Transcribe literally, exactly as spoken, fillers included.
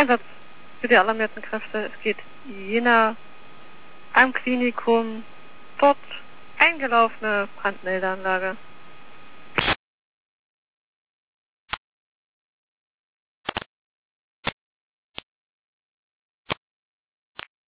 Einsatz für die alarmierten Kräfte. Es geht Jena am Klinikum, dort eingelaufene Brandmeldeanlage.